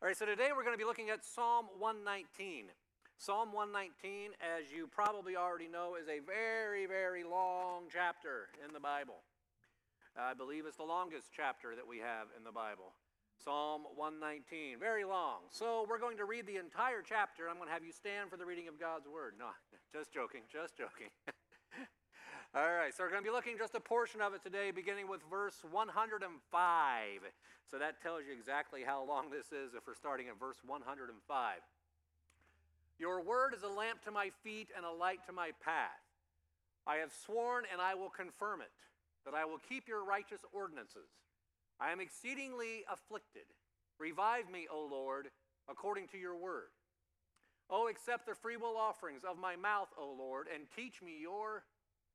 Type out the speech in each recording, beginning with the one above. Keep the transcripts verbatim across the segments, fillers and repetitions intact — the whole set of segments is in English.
All right, so today we're going to be looking at Psalm one nineteen. Psalm one nineteen, as you probably already know, is a very, very long chapter in the Bible. I believe it's the longest chapter that we have in the Bible. Psalm one nineteen, very long. So we're going to read the entire chapter. I'm going to have you stand for the reading of God's Word. No, just joking, just joking. All right, so we're going to be looking just a portion of it today, beginning with verse one hundred five. So that tells you exactly how long this is if we're starting at verse one hundred five. Your word is a lamp to my feet and a light to my path. I have sworn and I will confirm it, that I will keep your righteous ordinances. I am exceedingly afflicted. Revive me, O Lord, according to your word. Oh, accept the freewill offerings of my mouth, O Lord, and teach me your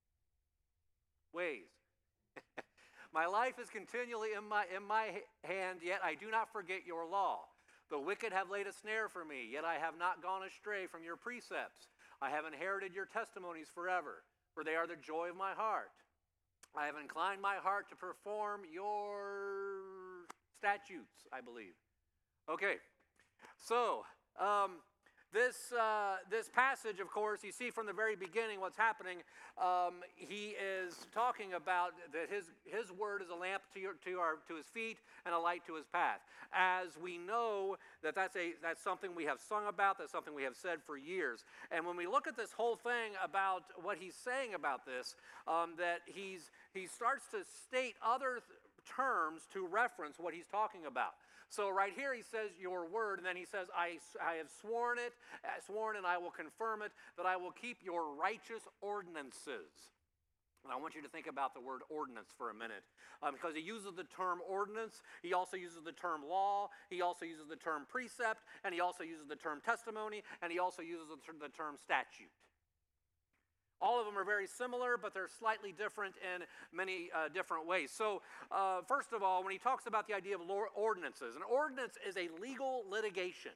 ways. My life is continually in my, in my hand, yet I do not forget your law. The wicked have laid a snare for me, yet I have not gone astray from your precepts. I have inherited your testimonies forever, for they are the joy of my heart. I have inclined my heart to perform your statutes, I believe. Okay, so um, this uh, this passage, of course, you see from the very beginning what's happening. Um, he is talking about that his his word is a lamp to your, to our to his feet and a light to his path. As we know that that's a that's something we have sung about. That's something we have said for years. And when we look at this whole thing about what he's saying about this, um, that he's he starts to state other th- terms to reference what he's talking about. So right here he says your word, and then he says, I, I have sworn it, sworn and I will confirm it, that I will keep your righteous ordinances. And I want you to think about the word ordinance for a minute, um, because he uses the term ordinance, he also uses the term law, he also uses the term precept, and he also uses the term testimony, and he also uses the, ter- the term statute. All of them are very similar, but they're slightly different in many uh, different ways. So, uh, first of all, when he talks about the idea of ordinances, an ordinance is a legal litigation.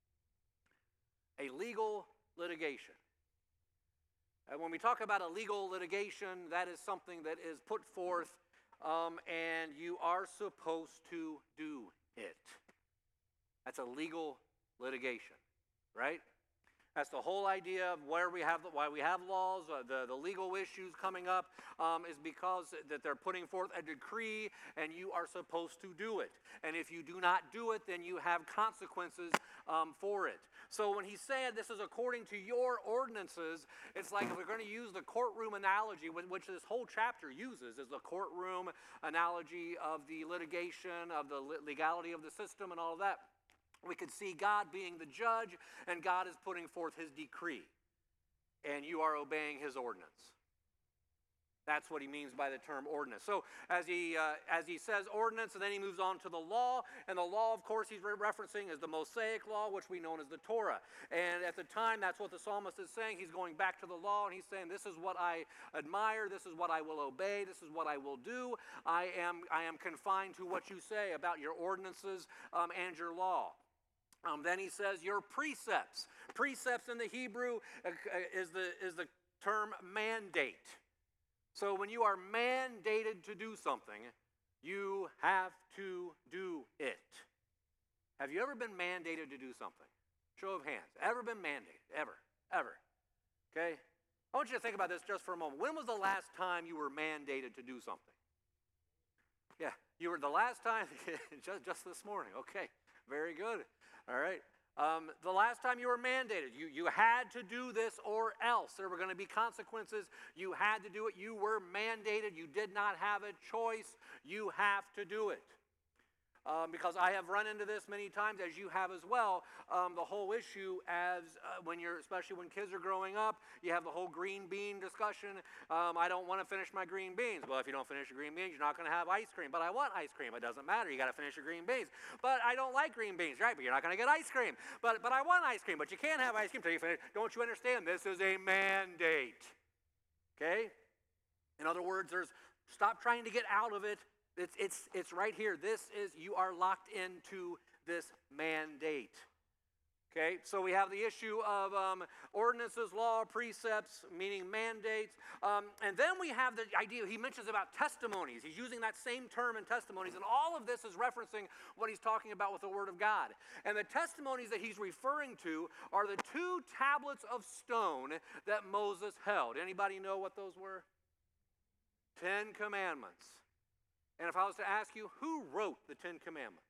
A legal litigation. And when we talk about a legal litigation, that is something that is put forth, um, and you are supposed to do it. That's a legal litigation, right? That's the whole idea of where we have, why we have laws, uh, the, the legal issues coming up, um, is because that they're putting forth a decree and you are supposed to do it. And if you do not do it, then you have consequences um, for it. So when he said this is according to your ordinances, it's like if we're going to use the courtroom analogy, which this whole chapter uses, is the courtroom analogy of the litigation, of the legality of the system and all of that. We could see God being the judge, and God is putting forth his decree, and you are obeying his ordinance. That's what he means by the term ordinance. So as he uh, as he says ordinance, and then he moves on to the law, and the law, of course, he's re- referencing is the Mosaic law, which we know as the Torah. And at the time, that's what the psalmist is saying. He's going back to the law, and he's saying, this is what I admire, this is what I will obey, this is what I will do. I am, I am confined to what you say about your ordinances um, and your law. Um, then he says your precepts. Precepts in the Hebrew uh, is the is the term mandate. So when you are mandated to do something, you have to do it. Have you ever been mandated to do something? Show of hands. Ever been mandated? Ever. Ever. Okay? I want you to think about this just for a moment. When was the last time you were mandated to do something? Yeah, you were the last time, just, just this morning. Okay, very good. All right. Um, the last time you were mandated, you, you had to do this or else. There were going to be consequences. You had to do it. You were mandated. You did not have a choice. You have to do it. Um, because I have run into this many times, as you have as well, um, the whole issue as uh, when you're, especially when kids are growing up, you have the whole green bean discussion. Um, I don't want to finish my green beans. Well, if you don't finish your green beans, you're not going to have ice cream. But I want ice cream. It doesn't matter. You got to finish your green beans. But I don't like green beans, right? But you're not going to get ice cream. But but I want ice cream. But you can't have ice cream until you finish. Don't you understand? This is a mandate. Okay? In other words, there's stop trying to get out of it. It's, it's, it's right here. This is, you are locked into this mandate. Okay, so we have the issue of um, ordinances, law, precepts, meaning mandates. Um, and then we have the idea, he mentions about testimonies. He's using that same term in testimonies. And all of this is referencing what he's talking about with the Word of God. And the testimonies that he's referring to are the two tablets of stone that Moses held. Anybody know what those were? Ten Commandments. And if I was to ask you, who wrote the Ten Commandments?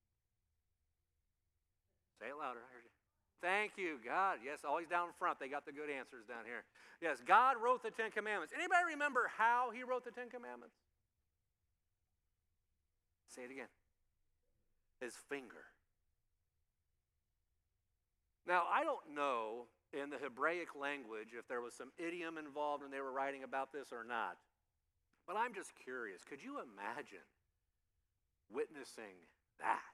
Say it louder. I heard you. Thank you, God. Yes, always down front. They got the good answers down here. Yes, God wrote the Ten Commandments. Anybody remember how he wrote the Ten Commandments? Say it again. His finger. Now, I don't know in the Hebraic language if there was some idiom involved when they were writing about this or not. But I'm just curious. Could you imagine witnessing that?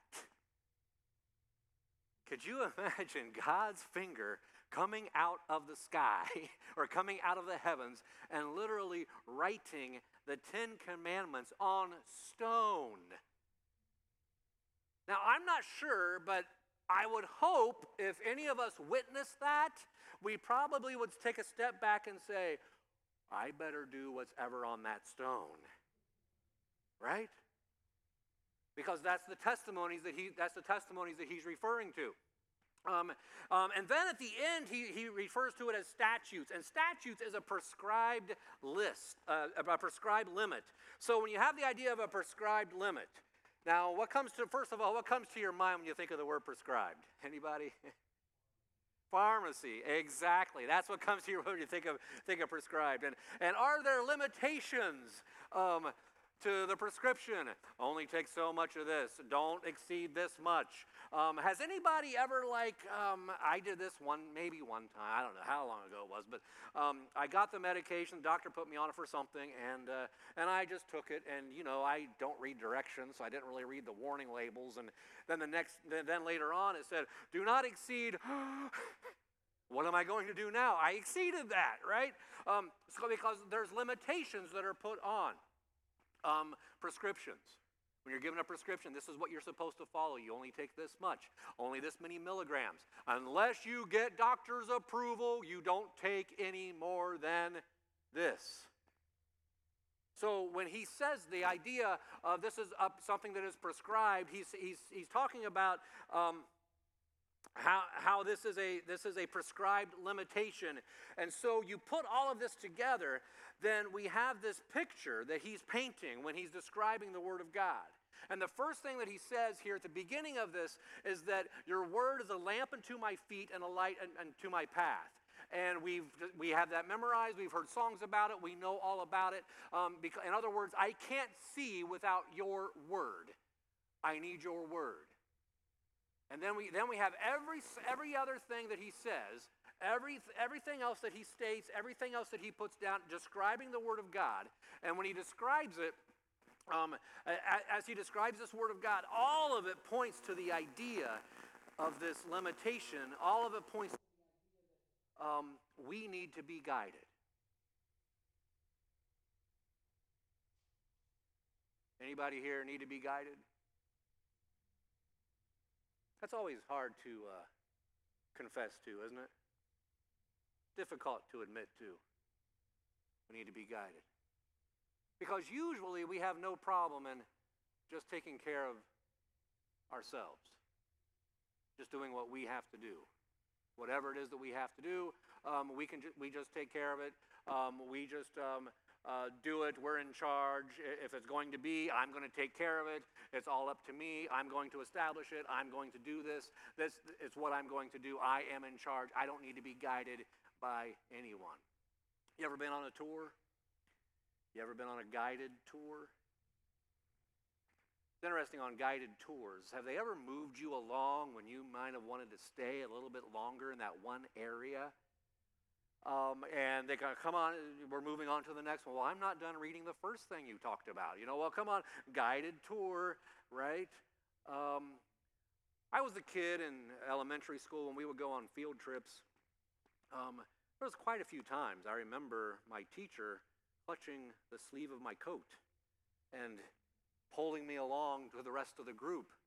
Could you imagine God's finger coming out of the sky or coming out of the heavens and literally writing the Ten Commandments on stone? Now, I'm not sure, but I would hope if any of us witnessed that, we probably would take a step back and say, I better do what's ever on that stone. Right? Because that's the testimonies that he that's the testimonies that he's referring to. Um, um, and then at the end, he, he refers to it as statutes. And statutes is a prescribed list, uh, a prescribed limit. So when you have the idea of a prescribed limit, now what comes to, first of all, what comes to your mind when you think of the word prescribed? Anybody? Pharmacy, exactly. That's what comes to your mind when you think of, think of prescribed. And, and are there limitations um, to the prescription? Only take so much of this. Don't exceed this much. Um, has anybody ever, like, um, I did this one, maybe one time, I don't know how long ago it was, but um, I got the medication, the doctor put me on it for something, and uh, and I just took it, and, you know, I don't read directions, so I didn't really read the warning labels, and then the next, then, then later on it said, do not exceed, what am I going to do now? I exceeded that, right? Um, so because there's limitations that are put on um, prescriptions. When you're given a prescription, this is what you're supposed to follow. You only take this much, only this many milligrams. Unless you get doctor's approval, you don't take any more than this. So when he says the idea of this is up something that is prescribed, he's, he's, he's talking about um, how, how this is a this is a prescribed limitation. And so you put all of this together, then we have this picture that he's painting when he's describing the Word of God. And the first thing that he says here at the beginning of this is that your Word is a lamp unto my feet and a light unto my path. And we've we have that memorized. We've heard songs about it. We know all about it. Um, because, in other words, I can't see without your Word. I need your Word. And then we then we have every every other thing that he says, every everything else that he states, everything else that he puts down, describing the Word of God. And when he describes it, um, as he describes this Word of God, all of it points to the idea of this limitation. All of it points to the idea that um, we need to be guided. Anybody here need to be guided? That's always hard to uh, confess to, isn't it? Difficult to admit to. We need to be guided. Because usually we have no problem in just taking care of ourselves. Just doing what we have to do. Whatever it is that we have to do, um, we can ju- we just take care of it. Um, we just um, uh, do it. We're in charge. If it's going to be, I'm going to take care of it. It's all up to me. I'm going to establish it. I'm going to do this. This is what I'm going to do. I am in charge. I don't need to be guided by anyone. You ever been on a tour? You ever been on a guided tour? It's interesting on guided tours. Have they ever moved you along when you might have wanted to stay a little bit longer in that one area? Um, and they kind of come on, we're moving on to the next one. Well, I'm not done reading the first thing you talked about. You know, well, come on, guided tour, right? Um, I was a kid in elementary school when we would go on field trips. Um, there was quite a few times I remember my teacher clutching the sleeve of my coat and pulling me along to the rest of the group.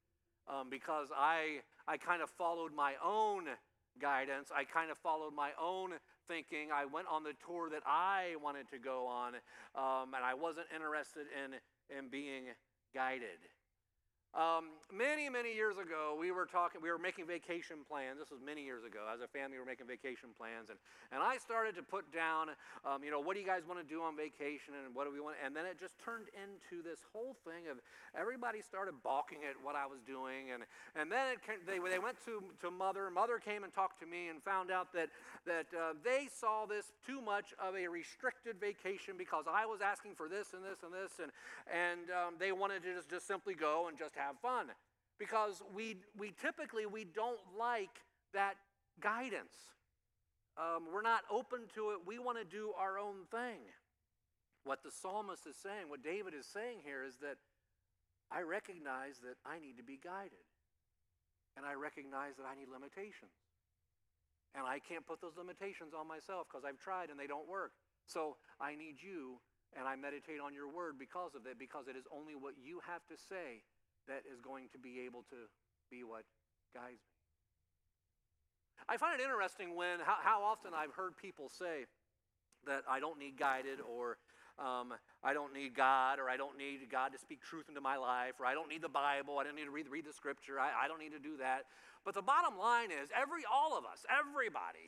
um, because I, I kind of followed my own guidance. I kind of followed my own thinking. I went on the tour that I wanted to go on, um, and I wasn't interested in, in being guided. Um, many, many years ago, we were talking, we were making vacation plans. This was many years ago. As a family, we were making vacation plans. And, and I started to put down, um, you know, what do you guys want to do on vacation and what do we want? And then it just turned into this whole thing of everybody started balking at what I was doing. And, and then it came, they, they went to, to Mother. Mother came and talked to me and found out that, that uh, they saw this too much of a restricted vacation because I was asking for this and this and this. And, and um, they wanted to just, just simply go and just have have fun, because we we typically we don't like that guidance. Um, we're not open to it. We want to do our own thing. What the psalmist is saying, what David is saying here, is that I recognize that I need to be guided, and I recognize that I need limitations, and I can't put those limitations on myself because I've tried and they don't work. So I need you, and I meditate on your word because of that, because it is only what you have to say that is going to be able to be what guides me. I find it interesting when how, how often I've heard people say that I don't need guided, or um, I don't need God, or I don't need God to speak truth into my life, or I don't need the Bible, I don't need to read, read the scripture, I, I don't need to do that. But the bottom line is, every all of us, everybody,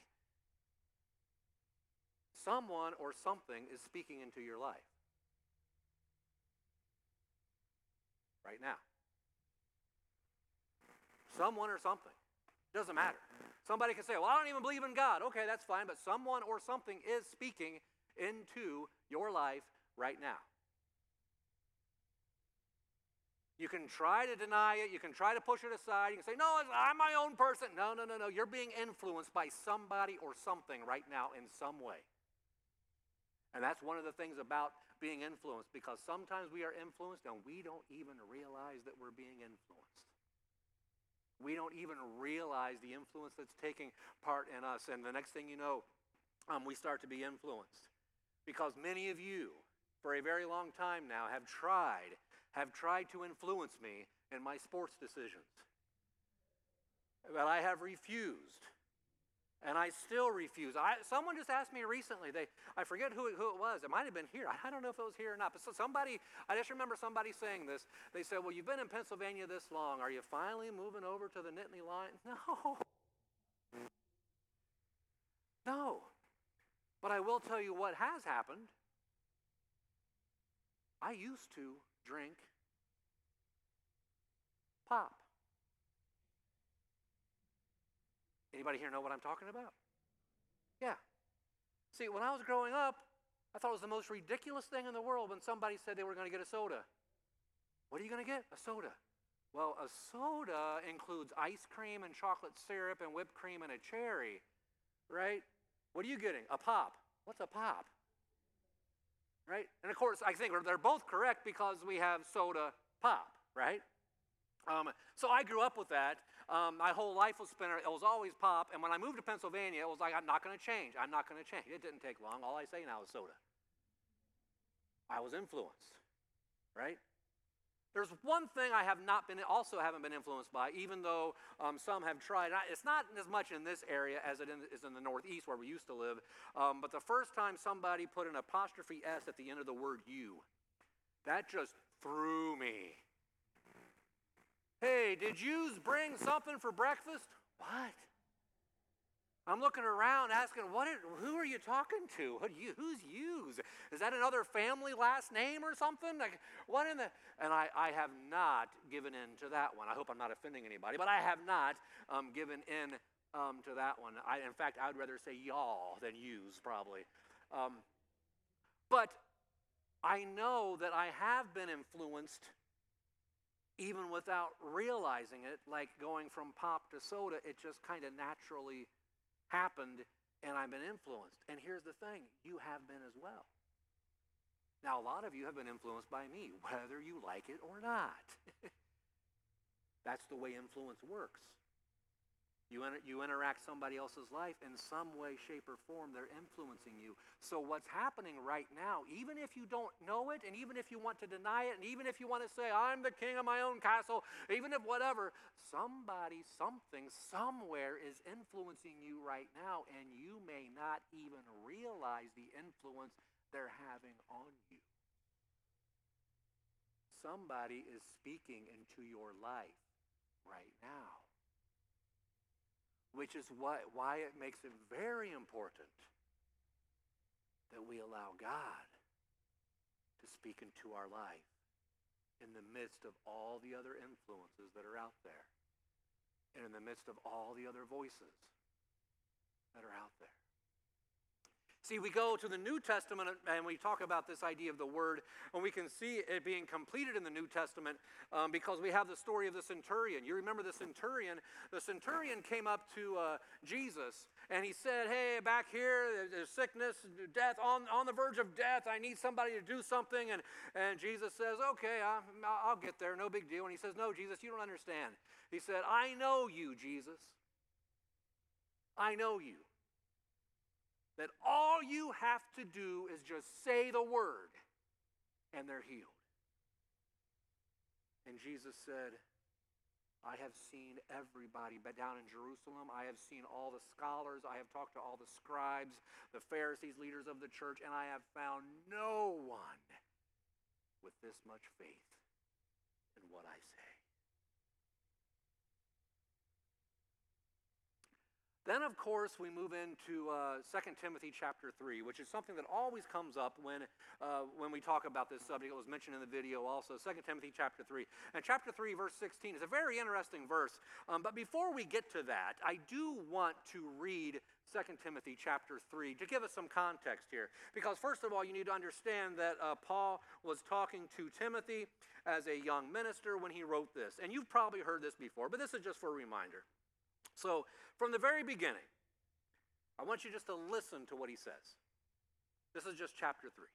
someone or something is speaking into your life right now. Someone or something. Doesn't matter. Somebody can say, well, I don't even believe in God. Okay, that's fine, but someone or something is speaking into your life right now. You can try to deny it. You can try to push it aside. You can say, no, I'm my own person. No, no, no, no. You're being influenced by somebody or something right now in some way. And that's one of the things about being influenced, because sometimes we are influenced and we don't even realize that we're being influenced. We don't even realize the influence that's taking part in us. And the next thing you know, um, we start to be influenced. Because many of you, for a very long time now, have tried, have tried to influence me in my sports decisions. But I have refused. And I still refuse. I, someone just asked me recently, they, I forget who, who it was. It might have been here. I don't know if it was here or not. But so somebody, I just remember somebody saying this. They said, well, you've been in Pennsylvania this long. Are you finally moving over to the Nittany Lion? No. No. But I will tell you what has happened. I used to drink pop. Anybody here know what I'm talking about? Yeah. See, when I was growing up, I thought it was the most ridiculous thing in the world when somebody said they were going to get a soda. What are you going to get? A soda. Well, a soda includes ice cream and chocolate syrup and whipped cream and a cherry, right? What are you getting? A pop. What's a pop? Right? And of course, I think they're both correct because we have soda pop, right? Um, so I grew up with that. Um, my whole life was spent, it was always pop. And when I moved to Pennsylvania, it was like, I'm not going to change. I'm not going to change. It didn't take long. All I say now is soda. I was influenced, right? There's one thing I have not been, also haven't been influenced by, even though um, some have tried. It's not as much in this area as it is in the Northeast where we used to live. Um, but the first time somebody put an apostrophe S at the end of the word you, that just threw me. Hey, did yous bring something for breakfast? What? I'm looking around asking, what? Are, who are you talking to? What, you, who's yous? Is that another family last name or something? Like, what in the? And I, I have not given in to that one. I hope I'm not offending anybody, but I have not um, given in um, to that one. I, in fact, I would rather say y'all than yous, probably. Um, but I know that I have been influenced even without realizing it, like going from pop to soda. It just kind of naturally happened, and I've been influenced. And here's the thing, you have been as well. Now, a lot of you have been influenced by me, whether you like it or not. That's the way influence works. You, inter- you interact somebody else's life in some way, shape, or form, they're influencing you. So what's happening right now, even if you don't know it, and even if you want to deny it, and even if you want to say, I'm the king of my own castle, even if whatever, somebody, something, somewhere is influencing you right now, and you may not even realize the influence they're having on you. Somebody is speaking into your life right now. Which is why, why it makes it very important that we allow God to speak into our life in the midst of all the other influences that are out there, and in the midst of all the other voices that are out there. See, we go to the New Testament and we talk about this idea of the Word, and we can see it being completed in the New Testament um, because we have the story of the centurion. You remember the centurion? The centurion came up to uh, Jesus and he said, hey, back here, there's sickness, death, on, on the verge of death. I need somebody to do something. And, and Jesus says, okay, I, I'll get there, no big deal. And he says, no, Jesus, you don't understand. He said, I know you, Jesus. I know you. That all you have to do is just say the word and they're healed. And Jesus said, I have seen everybody, but down in Jerusalem, I have seen all the scholars, I have talked to all the scribes, the Pharisees, leaders of the church, and I have found no one with this much faith in what I say. Then, of course, we move into uh, Second Timothy chapter three, which is something that always comes up when, uh, when we talk about this subject. It was mentioned in the video also, Second Timothy chapter three. And chapter three, verse sixteen is a very interesting verse. Um, but before we get to that, I do want to read Second Timothy chapter three to give us some context here. Because first of all, you need to understand that uh, Paul was talking to Timothy as a young minister when he wrote this. And you've probably heard this before, but this is just for a reminder. So, from the very beginning, I want you just to listen to what he says. This is just chapter three.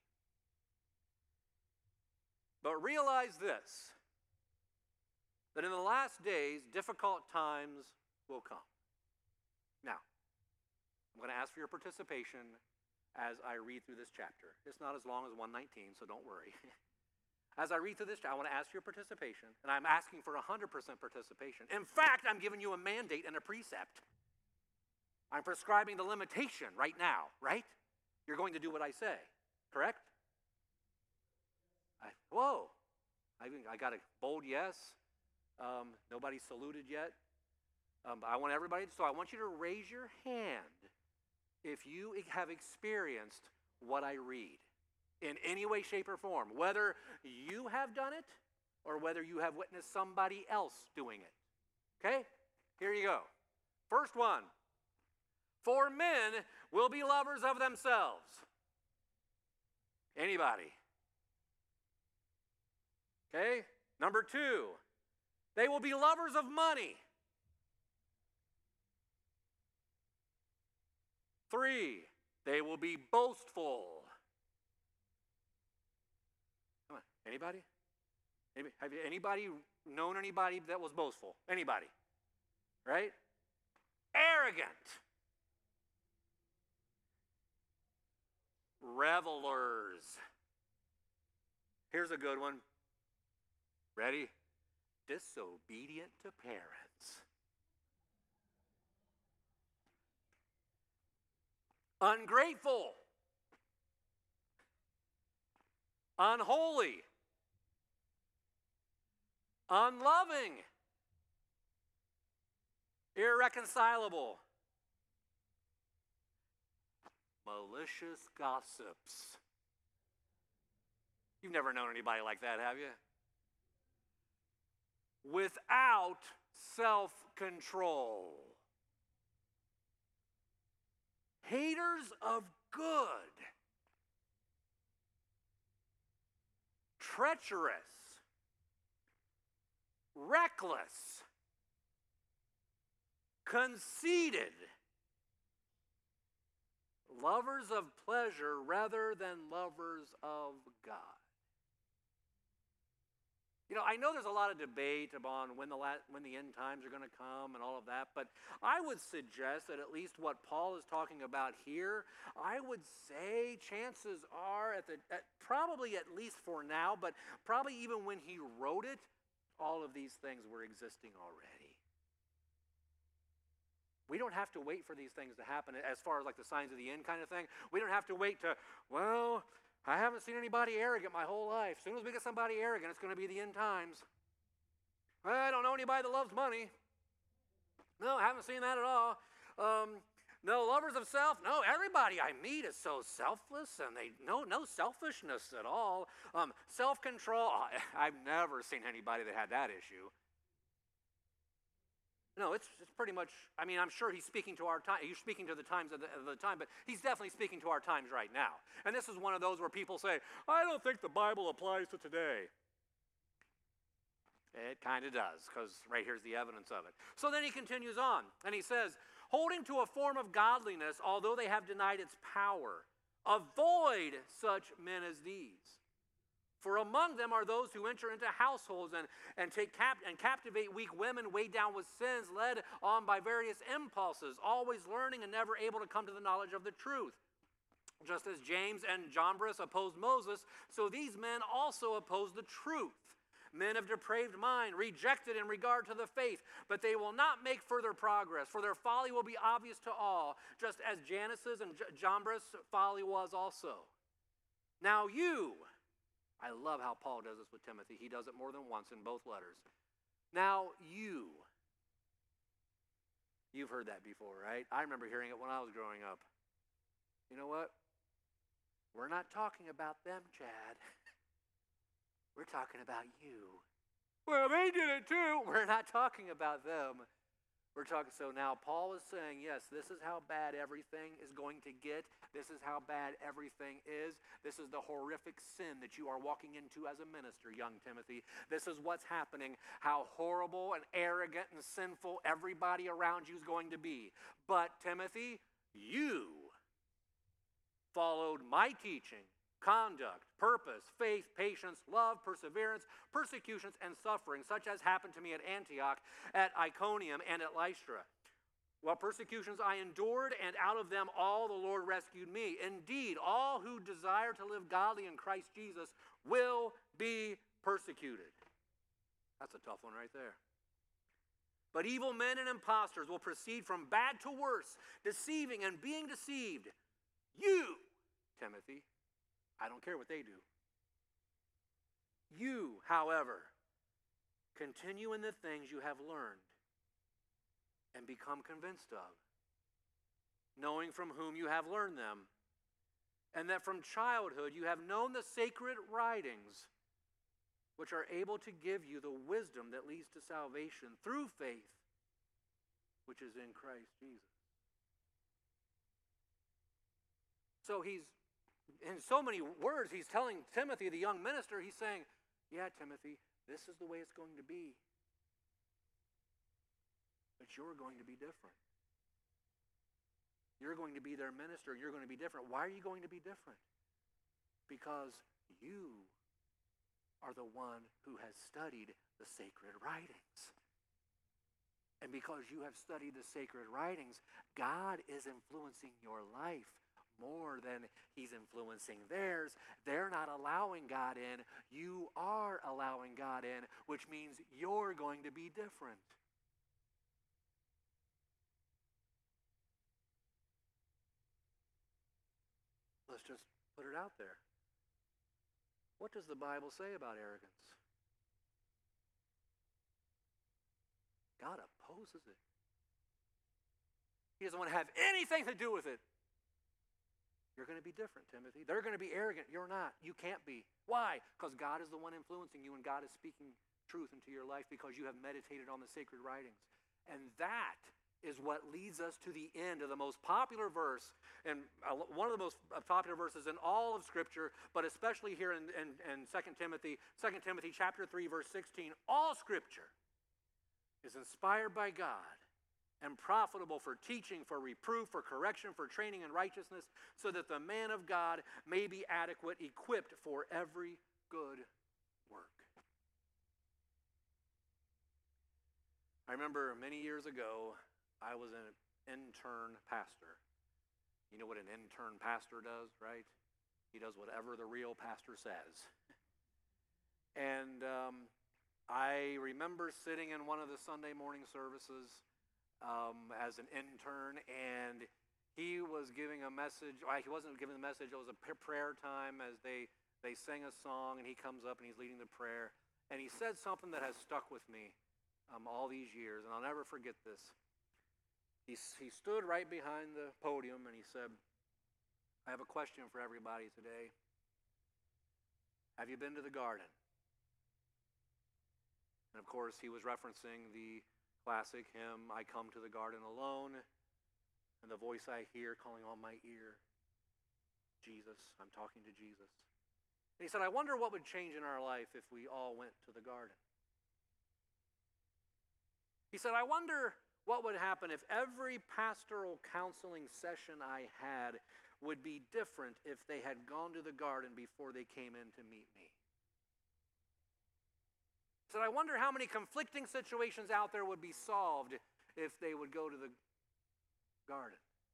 But realize this, that in the last days, difficult times will come. Now, I'm going to ask for your participation as I read through this chapter. It's not as long as one nineteen, so don't worry. As I read through this, I want to ask your participation, and I'm asking for one hundred percent participation. In fact, I'm giving you a mandate and a precept. I'm prescribing the limitation right now, right? You're going to do what I say, correct? I, whoa, I, I got a bold yes. Um, nobody saluted yet. Um, I want everybody, so I want you to raise your hand if you have experienced what I read. In any way, shape, or form, whether you have done it or whether you have witnessed somebody else doing it. Okay? Here you go. First one. For men will be lovers of themselves. Anybody? Okay? Number two. They will be lovers of money. Three. They will be boastful. Come on, anybody? Anybody? Have you, anybody known anybody that was boastful? Anybody? Right? Arrogant. Revelers. Here's a good one. Ready? Disobedient to parents. Ungrateful. Unholy, unloving, irreconcilable, malicious gossips. You've never known anybody like that, have you? Without self-control. Haters of good. Treacherous, reckless, conceited, lovers of pleasure rather than lovers of God. You know, I know there's a lot of debate on when the la- when the end times are going to come and all of that, but I would suggest that at least what Paul is talking about here, I would say chances are at the at probably at least for now, but probably even when he wrote it, all of these things were existing already. We don't have to wait for these things to happen as far as like the signs of the end kind of thing. We don't have to wait to, well, I haven't seen anybody arrogant my whole life. As soon as we get somebody arrogant, it's going to be the end times. Well, I don't know anybody that loves money. No, I haven't seen that at all. Um, no lovers of self. No, everybody I meet is so selfless, and they no no selfishness at all. Um, self-control. I've never seen anybody that had that issue. No, it's, it's pretty much, I mean, I'm sure he's speaking to our time. He's speaking to the times of the, of the time, but he's definitely speaking to our times right now. And this is one of those where people say, I don't think the Bible applies to today. It kind of does, because right here's the evidence of it. So then he continues on, and he says, holding to a form of godliness, although they have denied its power, avoid such men as these. For among them are those who enter into households and, and take cap and captivate weak women weighed down with sins, led on by various impulses, always learning and never able to come to the knowledge of the truth. Just as James and Jambres opposed Moses, so these men also oppose the truth. Men of depraved mind, rejected in regard to the faith, but they will not make further progress, for their folly will be obvious to all, just as Jannes's and Jambres' folly was also. Now you... I love how Paul does this with Timothy. He does it more than once in both letters. Now you, you've heard that before, right? I remember hearing it when I was growing up. You know what? We're not talking about them, Chad. We're talking about you. Well, they did it too. We're not talking about them. We're talking, so now Paul is saying, yes, this is how bad everything is going to get. This is how bad everything is. This is the horrific sin that you are walking into as a minister, young Timothy. This is what's happening, how horrible and arrogant and sinful everybody around you is going to be. But Timothy, you followed my teaching, conduct, purpose, faith, patience, love, perseverance, persecutions, and suffering, such as happened to me at Antioch, at Iconium, and at Lystra. Well, persecutions I endured, and out of them all the Lord rescued me. Indeed, all who desire to live godly in Christ Jesus will be persecuted. That's a tough one right there. But evil men and impostors will proceed from bad to worse, deceiving and being deceived. You, Timothy, I don't care what they do. You, however, continue in the things you have learned and become convinced of, knowing from whom you have learned them, and that from childhood you have known the sacred writings, which are able to give you the wisdom that leads to salvation through faith, which is in Christ Jesus. So he's, in so many words, he's telling Timothy, the young minister, he's saying, yeah, Timothy, this is the way it's going to be. But you're going to be different. You're going to be their minister. You're going to be different. Why are you going to be different? Because you are the one who has studied the sacred writings. And because you have studied the sacred writings, God is influencing your life more than he's influencing theirs. They're not allowing God in. You are allowing God in, which means you're going to be different. Let's just put it out there. What does the Bible say about arrogance? God opposes it. He doesn't want to have anything to do with it. You're going to be different, Timothy. They're going to be arrogant. You're not. You can't be. Why? Because God is the one influencing you, and God is speaking truth into your life because you have meditated on the sacred writings. And that is what leads us to the end of the most popular verse, and one of the most popular verses in all of Scripture, but especially here in, in, in Second Timothy, Second Timothy chapter three, verse sixteen. All Scripture is inspired by God and profitable for teaching, for reproof, for correction, for training in righteousness, so that the man of God may be adequate, equipped for every good work. I remember many years ago, I was an intern pastor. You know what an intern pastor does, right? He does whatever the real pastor says. And um, I remember sitting in one of the Sunday morning services um, as an intern, and he was giving a message. Well, he wasn't giving the message. It was a prayer time as they, they sang a song, and he comes up and he's leading the prayer. And he said something that has stuck with me um, all these years, and I'll never forget this. He, he stood right behind the podium, and he said, I have a question for everybody today. Have you been to the garden? And of course, he was referencing the classic hymn, I Come to the Garden Alone, and the voice I hear calling on my ear, Jesus, I'm talking to Jesus. And he said, I wonder what would change in our life if we all went to the garden. He said, I wonder what would happen if every pastoral counseling session I had would be different if they had gone to the garden before they came in to meet me. He said, I wonder how many conflicting situations out there would be solved if they would go to the garden.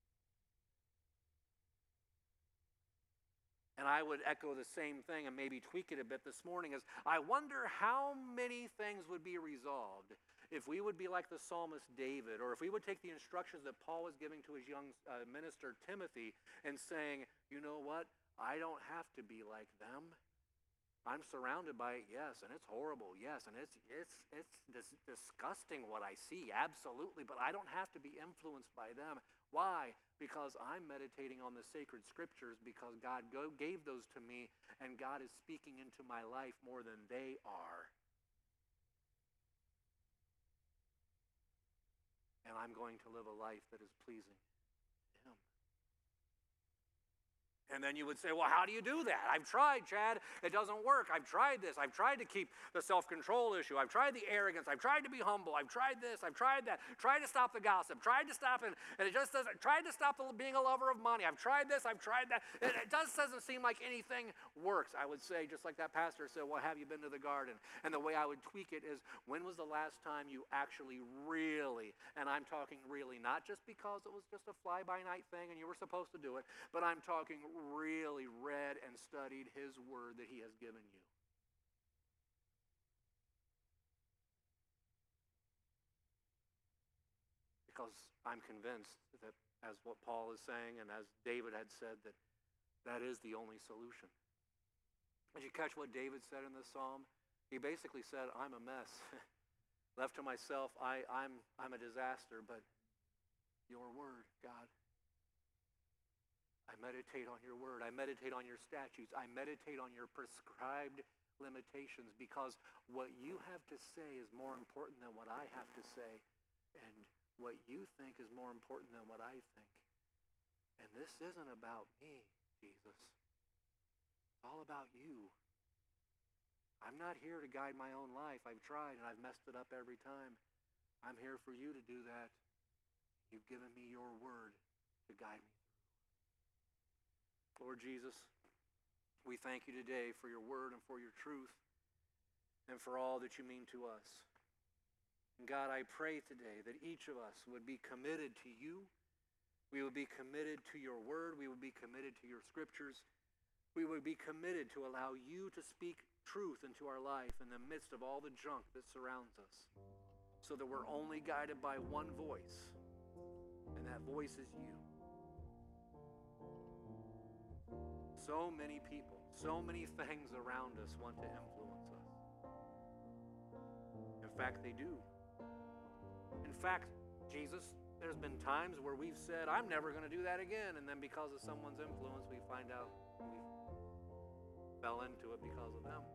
And I would echo the same thing and maybe tweak it a bit this morning, is I wonder how many things would be resolved if we would be like the psalmist David, or if we would take the instructions that Paul was giving to his young uh, minister Timothy and saying, you know what, I don't have to be like them. I'm surrounded by it, yes, and it's horrible, yes, and it's it's it's dis- disgusting what I see, absolutely, but I don't have to be influenced by them. Why? Because I'm meditating on the sacred scriptures, because God go- gave those to me, and God is speaking into my life more than they are. And I'm going to live a life that is pleasing to him. And then you would say, well, how do you do that? I've tried, Chad. It doesn't work. I've tried this. I've tried to keep the self-control issue. I've tried the arrogance. I've tried to be humble. I've tried this. I've tried that. Tried to stop the gossip. Tried to stop it. And it just doesn't. Tried to stop being a lover of money. I've tried this. I've tried that. And it just doesn't seem like anything works. I would say, just like that pastor said, well, have you been to the garden? And the way I would tweak it is, when was the last time you actually really, and I'm talking really, not just because it was just a fly-by-night thing and you were supposed to do it, but I'm talking really read and studied his word that he has given you. Because I'm convinced that, as what Paul is saying and as David had said, that that is the only solution. Did you catch what David said in this psalm? He basically said, I'm a mess. Left to myself, I, I'm, I'm a disaster, but your word, God, I meditate on your word. I meditate on your statutes. I meditate on your prescribed limitations, because what you have to say is more important than what I have to say, and what you think is more important than what I think. And this isn't about me, Jesus. It's all about you. I'm not here to guide my own life. I've tried and I've messed it up every time. I'm here for you to do that. You've given me your word to guide me. Lord Jesus, we thank you today for your word and for your truth and for all that you mean to us. And God, I pray today that each of us would be committed to you. We would be committed to your word. We would be committed to your scriptures. We would be committed to allow you to speak truth into our life in the midst of all the junk that surrounds us, so that we're only guided by one voice, and that voice is you. So many people, so many things around us want to influence us. In fact, they do. In fact, Jesus, there's been times where we've said, I'm never going to do that again, and then because of someone's influence, we find out we fell into it because of them.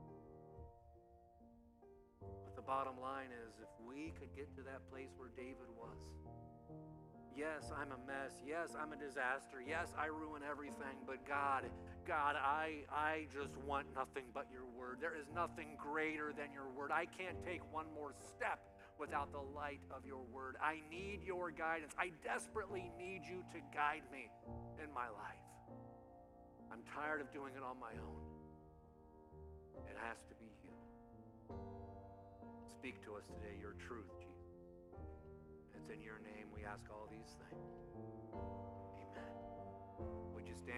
But the bottom line is, if we could get to that place where David was, yes, I'm a mess. Yes, I'm a disaster. Yes, I ruin everything. But God, God, I, I just want nothing but your word. There is nothing greater than your word. I can't take one more step without the light of your word. I need your guidance. I desperately need you to guide me in my life. I'm tired of doing it on my own. It has to be you. Speak to us today, your truth, Jesus. It's in your name we ask all these things. Amen. Would you stand?